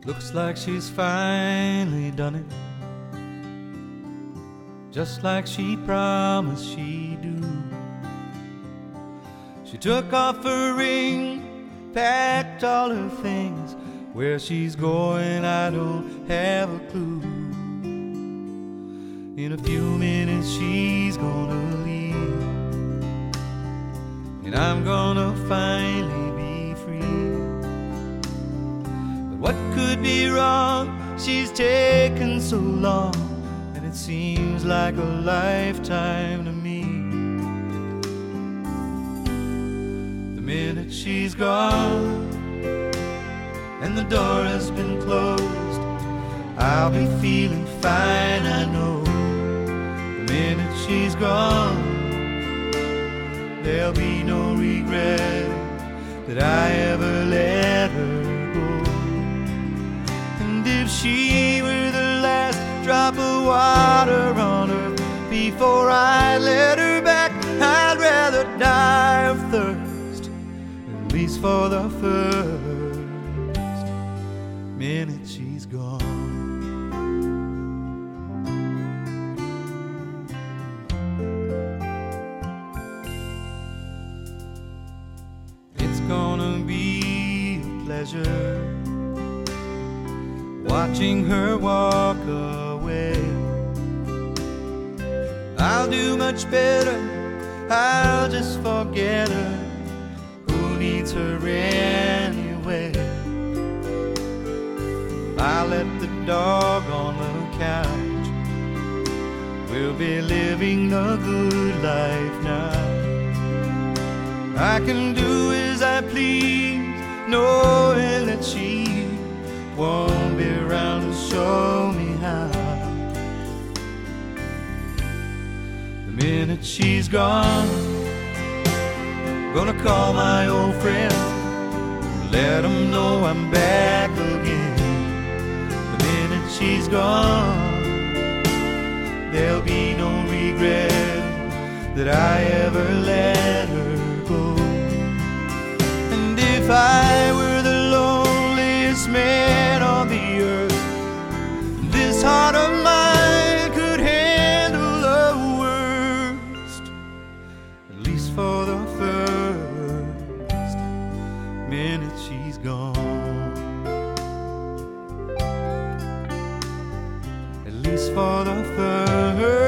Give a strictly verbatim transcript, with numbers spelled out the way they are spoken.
Looks like she's finally done it, just like she promised she'd do. She took off her ring, packed all her things. Where she's going, I don't have a clue. In a few minutes she's gonna leave, and I'm gonna finally be free. But what could be wrong? She's taken so long, and it seems like a lifetime to me. The minute she's gone and the door has been closed, I'll be feeling fine, I know. The minute she's gone, there'll be no regret that I ever let her go. And if she were the last drop of water on earth before I let her back, I'd rather die of thirst, at least for the first minute she's gone. It's gonna be a pleasure watching her walk away. I'll do much better, I'll just forget her. Who needs her anyway? I let the dog on the couch, we'll be living the good life now. I can do as I please, knowing that she won't be around to show me how. The minute she's gone, gonna call my old friends, let them know I'm back again. She's gone, there'll be no regret that I ever let her go. And if I were the loneliest man on the earth, this heart of mine could handle the worst, at least for the first minute she's gone. For the first